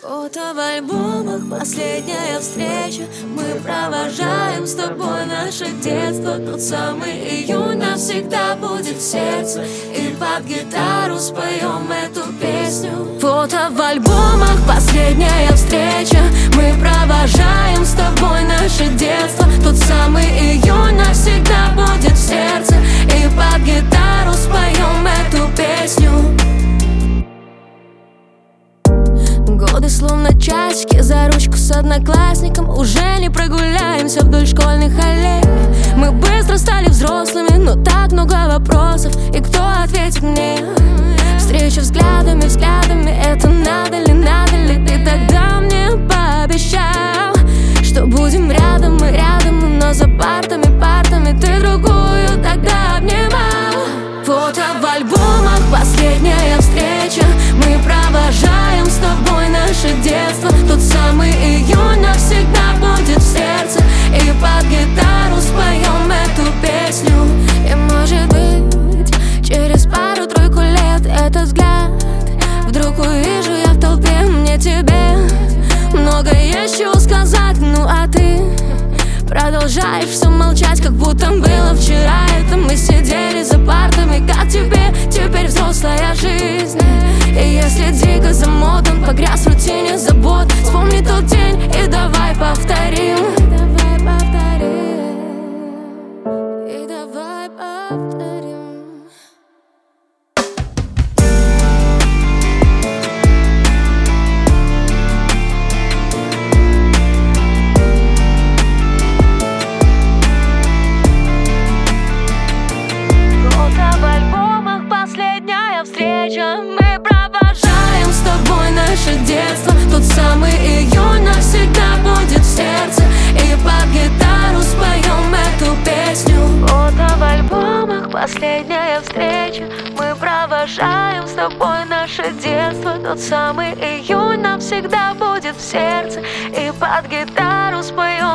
Фото в альбомах, последняя встреча. Мы провожаем с тобой наше детство. Тот самый июнь навсегда будет в сердце. И под гитару споем эту песню. Фото в альбомах, последняя встреча. Мы провожаем с тобой наше детство. Тот самый июнь навсегда будет в сердце. И под гитару споем эту песню. Годы словно часики, за ручку с одноклассником. Уже не прогуляемся вдоль школьных аллей. Мы быстро стали взрослыми, но так много вопросов. И кто ответит мне? Встреча взглядами, это надо ли, надо ли? Ты тогда мне пообещал, что будем рядом, мы рядом. Но за партами ты другую тогда обнимал. Фото в альбомах, последняя встреча. Мы провожаем с тобой наше детство. Тот самый июнь навсегда будет в сердце. И под гитару споем эту песню. И может быть, через пару-тройку лет этот взгляд вдруг увижу я в толпе. Мне тебе много есть чего сказать. Ну а ты продолжаешь все молчать, как будто было вчера. Это мы сидели за партами. Как тебе теперь взрослая жизнь? И если дико замотан, погряз в рутине забот, вспомни тот день и давай повторим. И давай повторим. Фото в альбомах, последняя встреча. Мы провожаем с тобой наше детство. Тот самый июнь навсегда будет в сердце. И под гитару споем эту песню. Фото в альбомах, последняя встреча. Мы провожаем с тобой наше детство. Тот самый июнь навсегда будет в сердце. И под гитару споем